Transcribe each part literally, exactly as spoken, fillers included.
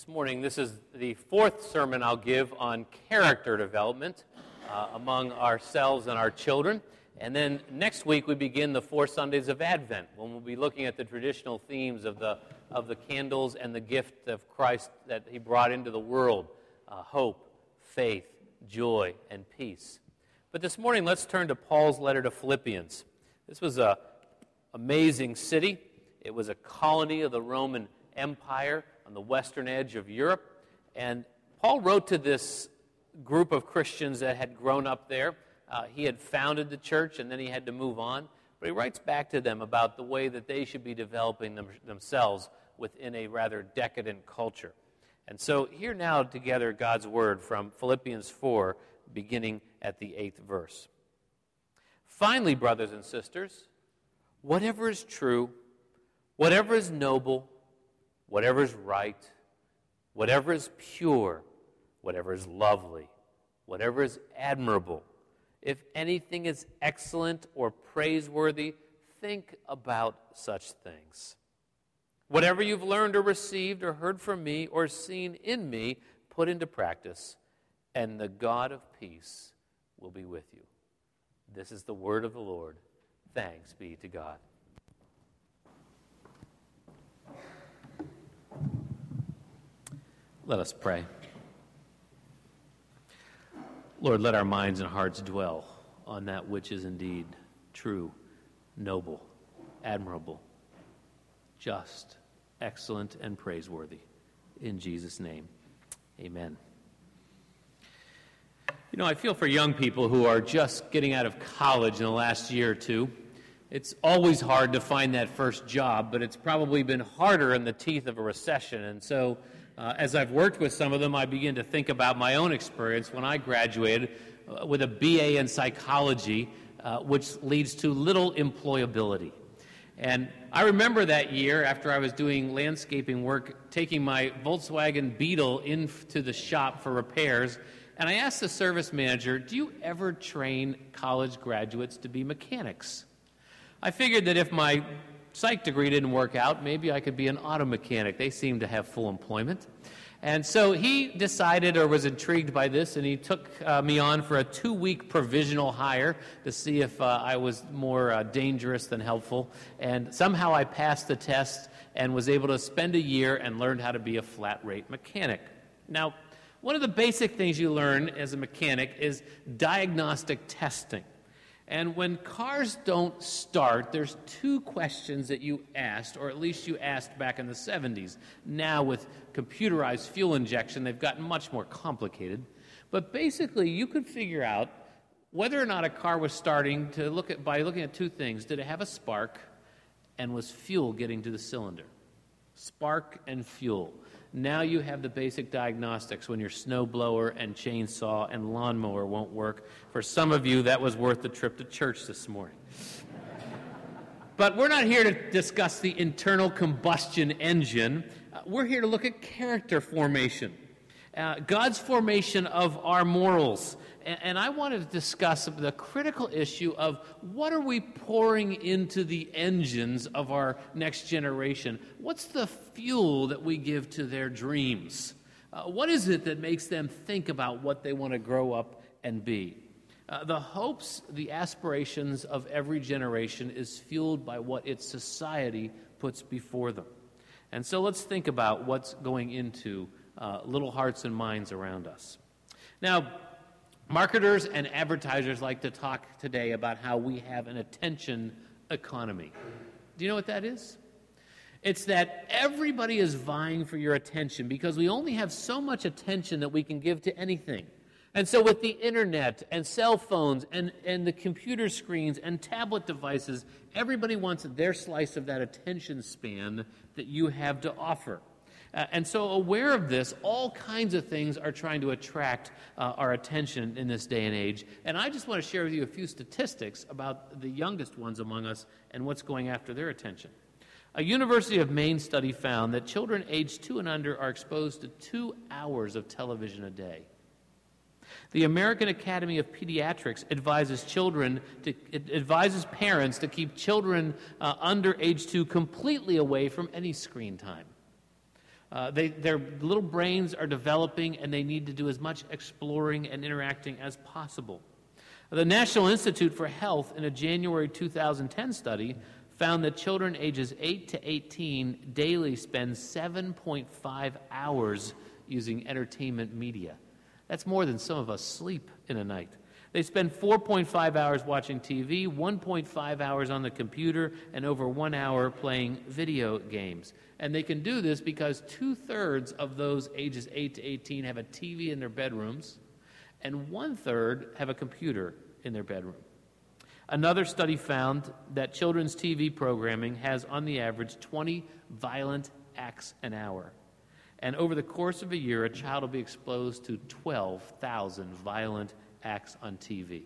This morning, this is the fourth sermon I'll give on character development uh, among ourselves and our children. And then next week we begin the four Sundays of Advent, when we'll be looking at the traditional themes of the of the candles and the gift of Christ that he brought into the world, uh, hope, faith, joy, and peace. But this morning, let's turn to Paul's letter to Philippians. This was an amazing city. It was a colony of the Roman Empire on the western edge of Europe. And Paul wrote to this group of Christians that had grown up there. Uh, he had founded the church, and then he had to move on. But he writes back to them about the way that they should be developing them, themselves within a rather decadent culture. And so hear now together God's word from Philippians four, beginning at the eighth verse. Finally, brothers and sisters, whatever is true, whatever is noble, whatever is right, whatever is pure, whatever is lovely, whatever is admirable, if anything is excellent or praiseworthy, think about such things. Whatever you've learned or received or heard from me or seen in me, put into practice, and the God of peace will be with you. This is the word of the Lord. Thanks be to God. Let us pray. Lord, let our minds and hearts dwell on that which is indeed true, noble, admirable, just, excellent, and praiseworthy. In Jesus' name, amen. You know, I feel for young people who are just getting out of college in the last year or two. It's always hard to find that first job, but it's probably been harder in the teeth of a recession. And so uh, as I've worked with some of them, I begin to think about my own experience when I graduated uh, with a B A in psychology, uh, which leads to little employability. And I remember that year, after I was doing landscaping work, taking my Volkswagen Beetle into the shop for repairs, and I asked the service manager, do you ever train college graduates to be mechanics? I figured that if my psych degree didn't work out, maybe I could be an auto mechanic. They seemed to have full employment. And so he decided or was intrigued by this, and he took uh, me on for a two-week provisional hire to see if uh, I was more uh, dangerous than helpful. And somehow I passed the test and was able to spend a year and learned how to be a flat-rate mechanic. Now, one of the basic things you learn as a mechanic is diagnostic testing. And when cars don't start, there's two questions that you asked, or at least you asked back in the seventies. Now with computerized fuel injection, they've gotten much more complicated. But basically, you could figure out whether or not a car was starting to look at by looking at two things. Did it have a spark, and was fuel getting to the cylinder? Spark and fuel. Now you have the basic diagnostics when your snowblower and chainsaw and lawnmower won't work. For some of you, that was worth the trip to church this morning. But we're not here to discuss the internal combustion engine. Uh, we're here to look at character formation, uh, God's formation of our morals. And, and I wanted to discuss the critical issue of what are we pouring into the engines of our next generation? What's the fuel that we give to their dreams? Uh, what is it that makes them think about what they want to grow up and be? Uh, the hopes, the aspirations of every generation is fueled by what its society puts before them. And so let's think about what's going into uh, little hearts and minds around us. Now, marketers and advertisers like to talk today about how we have an attention economy. Do you know what that is? It's that everybody is vying for your attention because we only have so much attention that we can give to anything. And so with the internet and cell phones and, and the computer screens and tablet devices, everybody wants their slice of that attention span that you have to offer. Uh, and so aware of this, all kinds of things are trying to attract uh, our attention in this day and age. And I just want to share with you a few statistics about the youngest ones among us and what's going after their attention. A University of Maine study found that children aged two and under are exposed to two hours of television a day. The American Academy of Pediatrics advises children to, it advises parents to keep children uh, under age two completely away from any screen time. Uh, they, their little brains are developing, and they need to do as much exploring and interacting as possible. The National Institute for Health, in a January two thousand ten study, found that children ages eight to eighteen daily spend seven point five hours using entertainment media. That's more than some of us sleep in a night. They spend four point five hours watching T V, one point five hours on the computer, and over one hour playing video games. And they can do this because two-thirds of those ages eight to eighteen have a T V in their bedrooms, and one-third have a computer in their bedroom. Another study found that children's T V programming has, on the average, twenty violent acts an hour. And over the course of a year, a child will be exposed to twelve thousand violent acts on T V.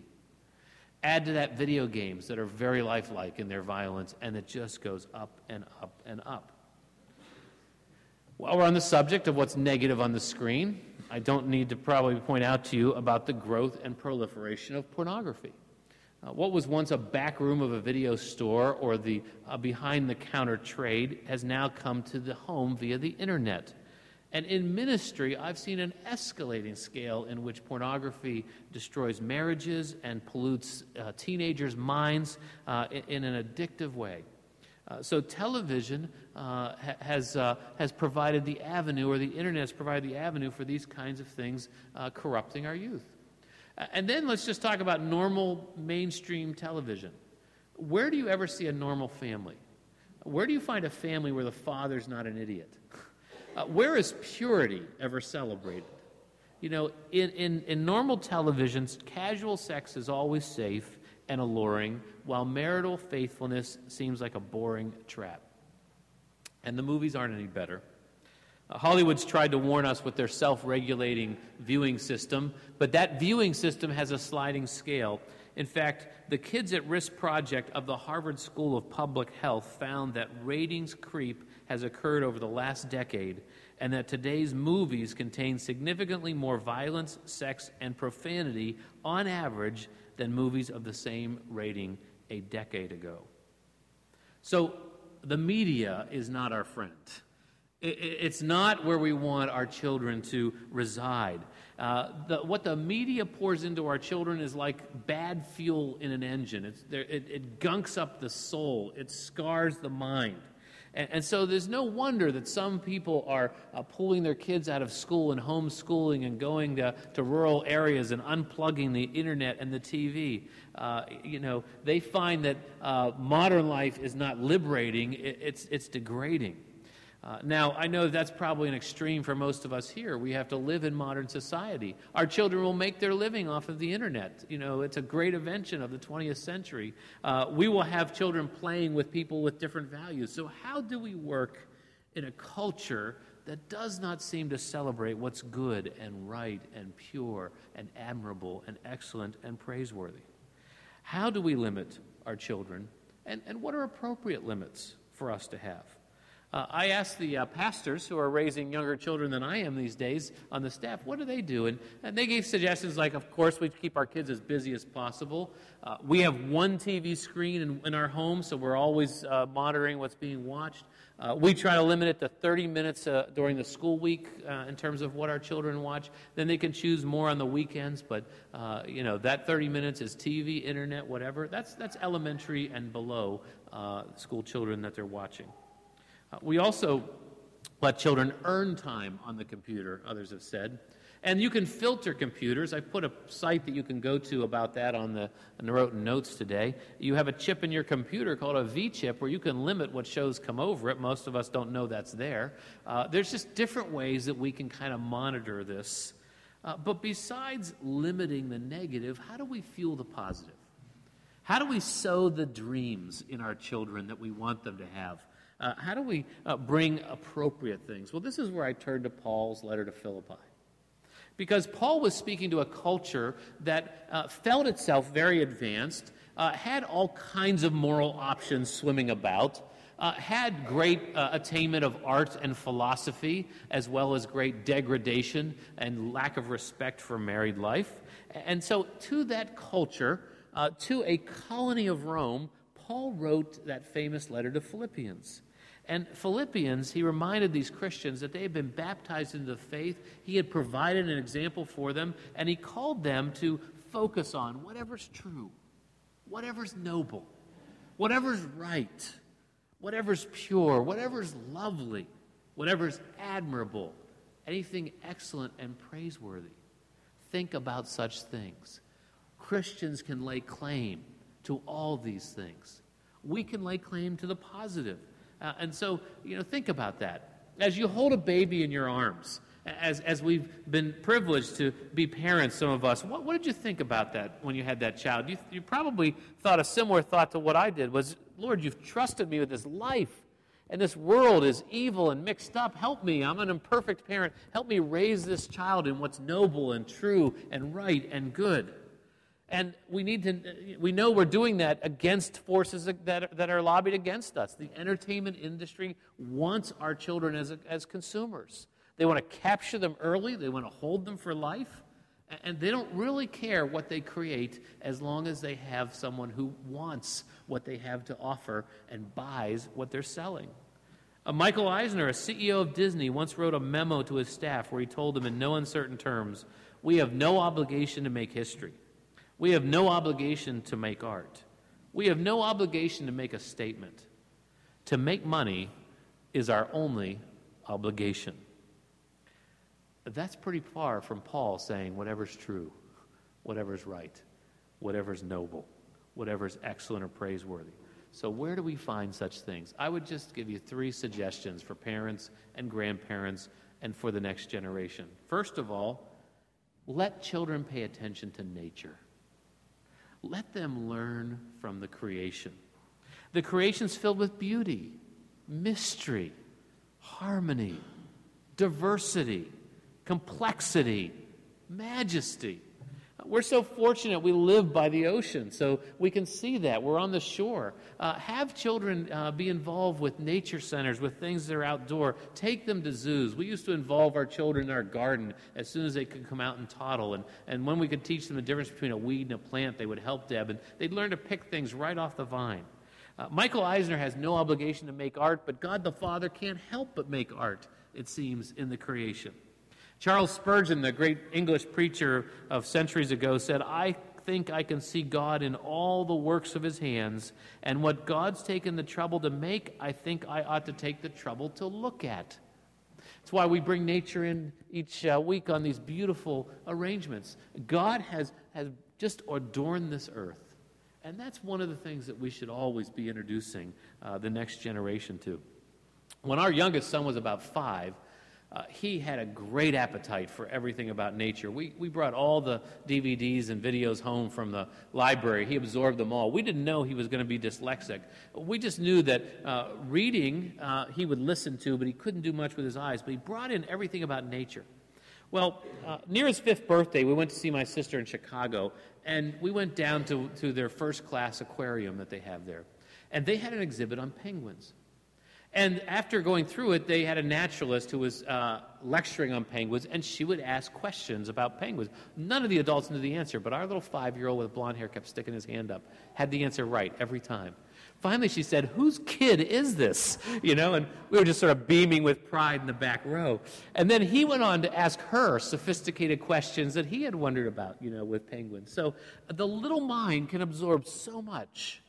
Add to that video games that are very lifelike in their violence, and it just goes up and up and up. While we're on the subject of what's negative on the screen, I don't need to probably point out to you about the growth and proliferation of pornography. Uh, what was once a back room of a video store or the uh, behind-the-counter trade has now come to the home via the internet. And in ministry, I've seen an escalating scale in which pornography destroys marriages and pollutes uh, teenagers' minds uh, in, in an addictive way. Uh, so television uh, ha- has, uh, has provided the avenue, or the internet has provided the avenue for these kinds of things uh, corrupting our youth. Uh, and then let's just talk about normal mainstream television. Where do you ever see a normal family? Where do you find a family where the father's not an idiot? Uh, where is purity ever celebrated? You know, in, in, in normal televisions, casual sex is always safe and alluring, while marital faithfulness seems like a boring trap. And the movies aren't any better. Uh, Hollywood's tried to warn us with their self-regulating viewing system, but that viewing system has a sliding scale. In fact, the Kids at Risk project of the Harvard School of Public Health found that ratings creep has occurred over the last decade, and that today's movies contain significantly more violence, sex, and profanity on average than movies of the same rating a decade ago. So the media is not our friend. It's not where we want our children to reside. Uh, the, what the media pours into our children is like bad fuel in an engine. It's, it, it gunks up the soul. It scars the mind. And, and so there's no wonder that some people are uh, pulling their kids out of school and homeschooling and going to, to rural areas and unplugging the internet and the T V. Uh, you know, they find that uh, modern life is not liberating, it, it's, it's degrading. Uh, now, I know that's probably an extreme for most of us here. We have to live in modern society. Our children will make their living off of the internet. You know, it's a great invention of the twentieth century. Uh, we will have children playing with people with different values. So how do we work in a culture that does not seem to celebrate what's good and right and pure and admirable and excellent and praiseworthy? How do we limit our children, and, and what are appropriate limits for us to have? Uh, I asked the uh, pastors who are raising younger children than I am these days on the staff, what do they do? And, and they gave suggestions like, of course, we keep our kids as busy as possible. Uh, we have one T V screen in, in our home, so we're always uh, monitoring what's being watched. Uh, we try to limit it to thirty minutes uh, during the school week uh, in terms of what our children watch. Then they can choose more on the weekends, but uh, you know, that thirty minutes is T V, internet, whatever. That's, that's elementary and below uh, school children that they're watching. Uh, we also let children earn time on the computer, others have said. And you can filter computers. I put a site that you can go to about that on the, on the wrote notes today. You have a chip in your computer called a V-chip where you can limit what shows come over it. Most of us don't know that's there. Uh, there's just different ways that we can kind of monitor this. Uh, but besides limiting the negative, how do we fuel the positive? How do we sow the dreams in our children that we want them to have? Uh, how do we uh, bring appropriate things? Well, this is where I turn to Paul's letter to Philippi. Because Paul was speaking to a culture that uh, felt itself very advanced, uh, had all kinds of moral options swimming about, uh, had great uh, attainment of art and philosophy, as well as great degradation and lack of respect for married life. And so to that culture, uh, to a colony of Rome, Paul wrote that famous letter to Philippians. And Philippians, he reminded these Christians that they had been baptized into the faith. He had provided an example for them, and he called them to focus on whatever's true, whatever's noble, whatever's right, whatever's pure, whatever's lovely, whatever's admirable, anything excellent and praiseworthy. Think about such things. Christians can lay claim to all these things. We can lay claim to the positive. Uh, and so, you know, think about that. As you hold a baby in your arms, as as we've been privileged to be parents, some of us, what, what did you think about that when you had that child? You, you probably thought a similar thought to what I did was, Lord, you've trusted me with this life, and this world is evil and mixed up. Help me. I'm an imperfect parent. Help me raise this child in what's noble and true and right and good. And we need to, we know we're doing that against forces that, that are lobbied against us. The entertainment industry wants our children as, as consumers. They want to capture them early. They want to hold them for life. And they don't really care what they create as long as they have someone who wants what they have to offer and buys what they're selling. Uh, Michael Eisner, a C E O of Disney, once wrote a memo to his staff where he told them in no uncertain terms, "We have no obligation to make history. We have no obligation to make art. We have no obligation to make a statement. To make money is our only obligation." That's pretty far from Paul saying whatever's true, whatever's right, whatever's noble, whatever's excellent or praiseworthy. So where do we find such things? I would just give you three suggestions for parents and grandparents and for the next generation. First of all, let children pay attention to nature. Let them learn from the creation. The creation's filled with beauty, mystery, harmony, diversity, complexity, majesty. We're so fortunate we live by the ocean, so we can see that. We're on the shore. Uh, have children uh, be involved with nature centers, with things that are outdoor. Take them to zoos. We used to involve our children in our garden as soon as they could come out and toddle. And, and when we could teach them the difference between a weed and a plant, they would help Deb, and they'd learn to pick things right off the vine. Uh, Michael Eisner has no obligation to make art, but God the Father can't help but make art, it seems, in the creation. Charles Spurgeon, the great English preacher of centuries ago, said, "I think I can see God in all the works of his hands, and what God's taken the trouble to make, I think I ought to take the trouble to look at." That's why we bring nature in each uh, week on these beautiful arrangements. God has, has just adorned this earth, and that's one of the things that we should always be introducing uh, the next generation to. When our youngest son was about five, Uh, he had a great appetite for everything about nature. We we brought all the D V Ds and videos home from the library. He absorbed them all. We didn't know he was going to be dyslexic. We just knew that uh, reading uh, he would listen to, but he couldn't do much with his eyes. But he brought in everything about nature. Well, uh, near his fifth birthday, we went to see my sister in Chicago, and we went down to, to their first-class aquarium that they have there. And they had an exhibit on penguins. And after going through it, they had a naturalist who was uh, lecturing on penguins, and she would ask questions about penguins. None of the adults knew the answer, but our little five-year-old with blonde hair kept sticking his hand up, had the answer right every time. Finally, she said, "Whose kid is this?" You know, and we were just sort of beaming with pride in the back row. And then he went on to ask her sophisticated questions that he had wondered about, you know, with penguins. So the little mind can absorb so much.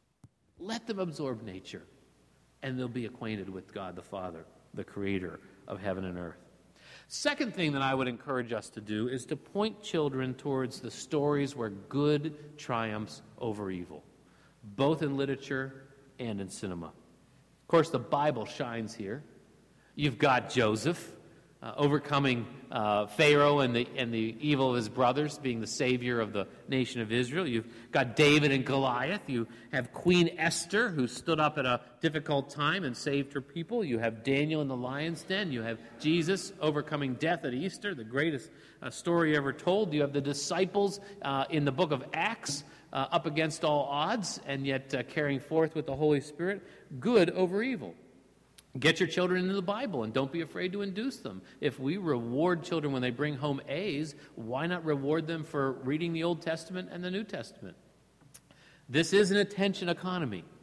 Let them absorb nature, and they'll be acquainted with God the Father, the creator of heaven and earth. Second thing that I would encourage us to do is to point children towards the stories where good triumphs over evil, both in literature and in cinema. Of course, the Bible shines here. You've got Joseph uh, overcoming uh, Pharaoh and the, and the evil of his brothers, being the savior of the nation of Israel. You've got David and Goliath. You have Queen Esther, who stood up at a difficult time and saved her people. You have Daniel in the lion's den. You have Jesus overcoming death at Easter, the greatest uh, story ever told. You have the disciples uh, in the book of Acts, uh, up against all odds, and yet uh, carrying forth with the Holy Spirit good over evil. Get your children into the Bible, and don't be afraid to induce them. If we reward children when they bring home A's, why not reward them for reading the Old Testament and the New Testament? This is an attention economy.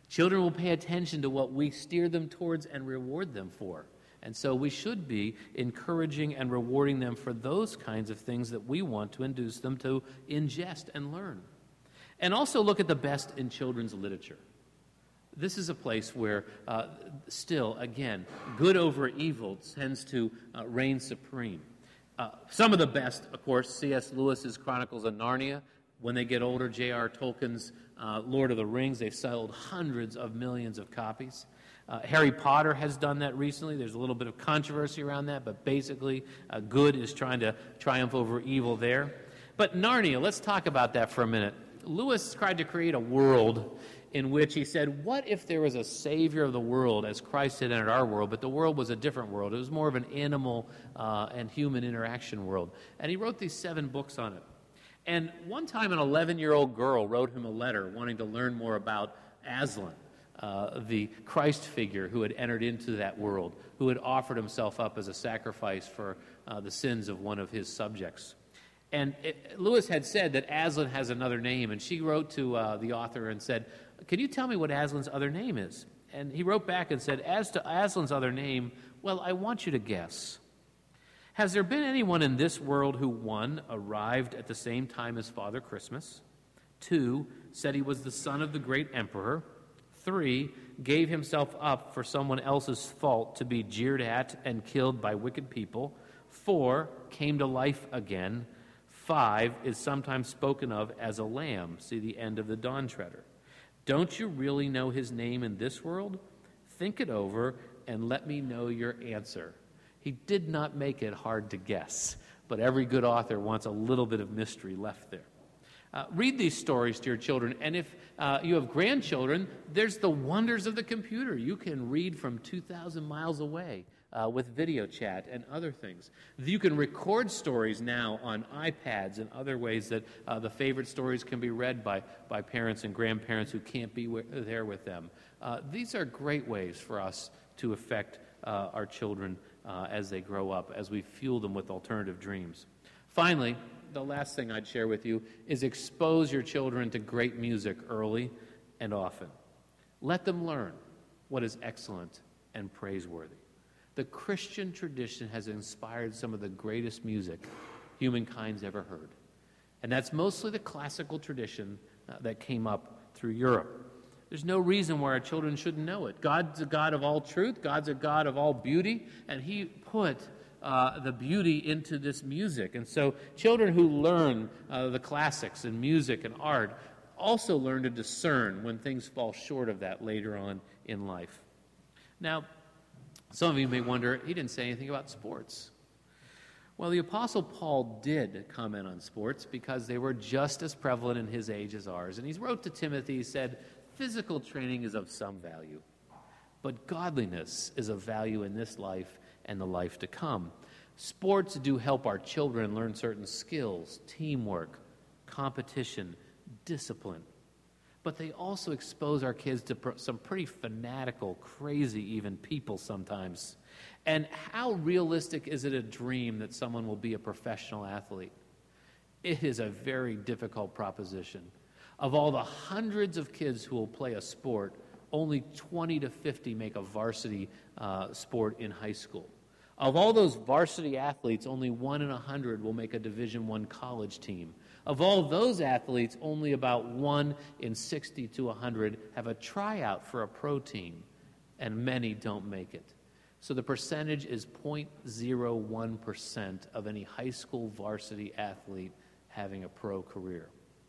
Children will pay attention to what we steer them towards and reward them for. And so we should be encouraging and rewarding them for those kinds of things that we want to induce them to ingest and learn. And also look at the best in children's literature. This is a place where uh, still, again, good over evil tends to uh, reign supreme. Uh, some of the best, of course, C S Lewis's Chronicles of Narnia. When they get older, J R Tolkien's uh, Lord of the Rings. They've sold hundreds of millions of copies. Uh, Harry Potter has done that recently. There's a little bit of controversy around that, but basically uh, good is trying to triumph over evil there. But Narnia, let's talk about that for a minute. Lewis tried to create a world in which he said, what if there was a savior of the world as Christ had entered our world, but the world was a different world. It was more of an animal uh, and human interaction world. And he wrote these seven books on it. And one time an eleven-year-old girl wrote him a letter wanting to learn more about Aslan, uh, the Christ figure who had entered into that world, who had offered himself up as a sacrifice for uh, the sins of one of his subjects. And it, Lewis had said that Aslan has another name, and she wrote to uh, the author and said, can you tell me what Aslan's other name is? And he wrote back and said, as to Aslan's other name, well, I want you to guess. Has there been anyone in this world who, one, arrived at the same time as Father Christmas, two, said he was the son of the great emperor, three, gave himself up for someone else's fault to be jeered at and killed by wicked people, four, came to life again, five, is sometimes spoken of as a lamb, see the end of the Dawn Treader. Don't you really know his name in this world? Think it over and let me know your answer. He did not make it hard to guess, but every good author wants a little bit of mystery left there. Uh, read these stories to your children, and if uh, you have grandchildren, there's the wonders of the computer. You can read from two thousand miles away uh, with video chat and other things. You can record stories now on iPads and other ways that uh, the favorite stories can be read by, by parents and grandparents who can't be w- there with them. Uh, these are great ways for us to affect uh, our children Uh, as they grow up, as we fuel them with alternative dreams. Finally, the last thing I'd share with you is expose your children to great music early and often. Let them learn what is excellent and praiseworthy. The Christian tradition has inspired some of the greatest music humankind's ever heard. And that's mostly the classical tradition uh, that came up through Europe. There's no reason why our children shouldn't know it. God's a God of all truth. God's a God of all beauty. And he put uh, the beauty into this music. And so children who learn uh, the classics and music and art also learn to discern when things fall short of that later on in life. Now, some of you may wonder, he didn't say anything about sports. Well, the Apostle Paul did comment on sports because they were just as prevalent in his age as ours. And he wrote to Timothy, he said, physical training is of some value, but godliness is of value in this life and the life to come. Sports do help our children learn certain skills, teamwork, competition, discipline. But they also expose our kids to pr- some pretty fanatical, crazy even people sometimes. And how realistic is it a dream that someone will be a professional athlete? It is a very difficult proposition. Of all the hundreds of kids who will play a sport, only twenty to fifty make a varsity uh, sport in high school. Of all those varsity athletes, only one in a hundred will make a Division One college team. Of all those athletes, only about one in sixty to one hundred have a tryout for a pro team, and many don't make it. So the percentage is zero point zero one percent of any high school varsity athlete having a pro career.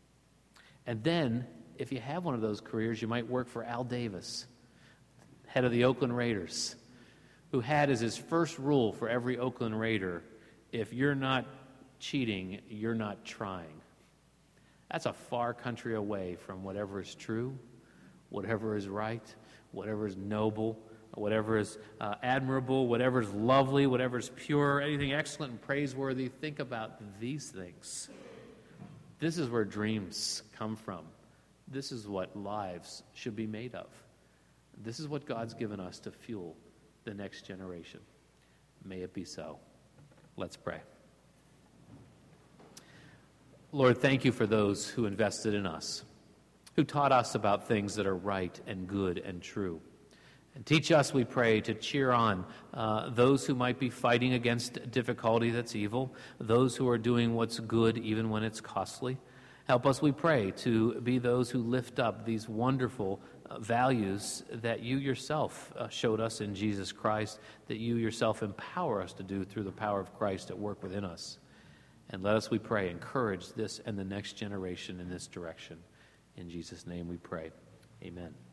And then, if you have one of those careers, you might work for Al Davis, head of the Oakland Raiders, who had as his first rule for every Oakland Raider, if you're not cheating, you're not trying. That's a far country away from whatever is true, whatever is right, whatever is noble, whatever is uh, admirable, whatever is lovely, whatever is pure, anything excellent and praiseworthy. Think about these things. This is where dreams come from. This is what lives should be made of. This is what God's given us to fuel the next generation. May it be so. Let's pray. Lord, thank you for those who invested in us, who taught us about things that are right and good and true. And teach us, we pray, to cheer on uh, those who might be fighting against difficulty that's evil, those who are doing what's good even when it's costly. Help us, we pray, to be those who lift up these wonderful uh, values that you yourself uh, showed us in Jesus Christ, that you yourself empower us to do through the power of Christ at work within us. And let us, we pray, encourage this and the next generation in this direction. In Jesus' name we pray. Amen.